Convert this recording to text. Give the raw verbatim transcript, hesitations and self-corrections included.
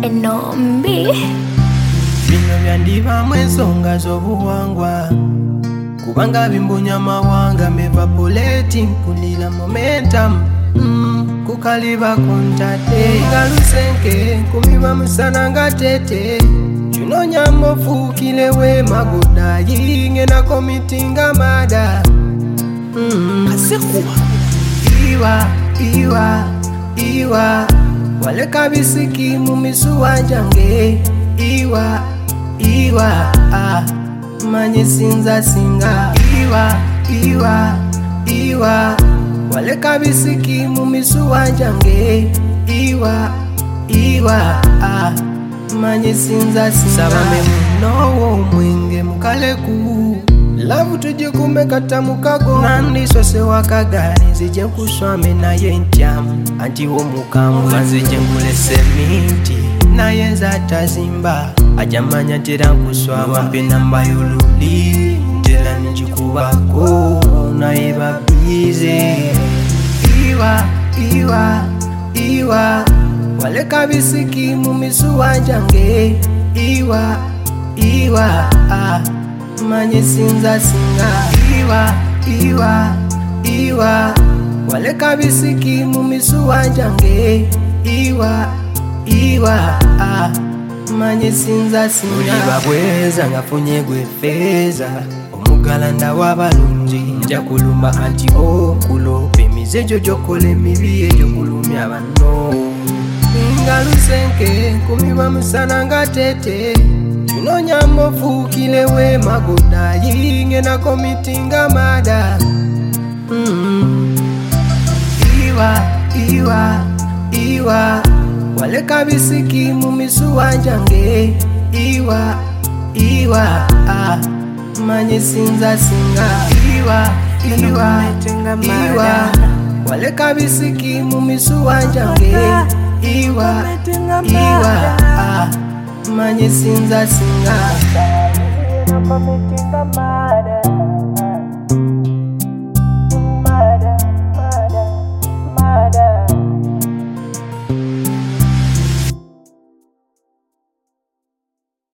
enombi bino byandiba mwensonga z'obuwangwa kubanga bimbunya amawanga mevaporating kulira momentum mm, kukaliba kontade nga lusenke kumiba musana nga tete kinonya mofuukilewe magodayi ngena komitinga mada mm, kasekuwa iwa iwa iwa waleka bisiki mu misuwa jange iwa iwa ah, manye sinza singa iwa iwa iwa waleka bisiki mu misuwa jange iwa iwa ah, manye sinza singa sabame munowo mwenge mukaleku lavu tuje kumekata mukago nandi sose wakagari nzije kuswame naye ntyamu anti wo mukambwe nzije ngulese minti naye nzatazimba ajamanya tera nkuswama mpe namba y'oluli tera njikubako naye babize iwa iwa iwa waleka bisiki mu misuwa jange iwa iwa ah, manye sinza singa iwa iwa iwa waleka bisiki mu misuwa jange iwa iwa ah, manye sinza singa uliba bweza ngafunye gwe feza omugalanda w'abalungi nja kulumba anti okulopa emizejo gyokola emibi egyo kulumya banno nga lusenke kumiba musana nga tete kinonya mofuukilewe magodayi ngena komitinga mada mm, iwa iwa iwa waleka bisiki mu misuwa jange iwa iwa ah, manye sinza singa iwa iwa iwa waleka bisiki mu misuwa jange iwa iwa ah, manye sinza singa